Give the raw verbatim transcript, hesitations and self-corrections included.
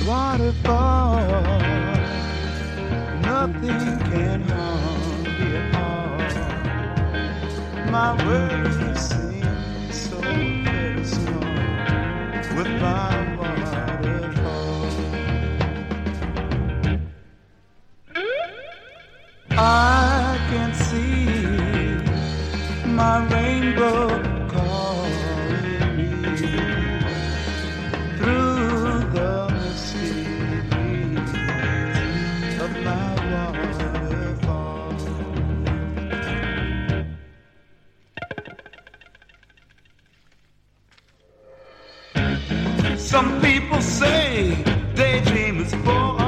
waterfall. Nothing can harm the heart. My worries seem so very small with my waterfall. I can see my rainbow calling me through the misty breeze of my waterfall. Some people say daydream is for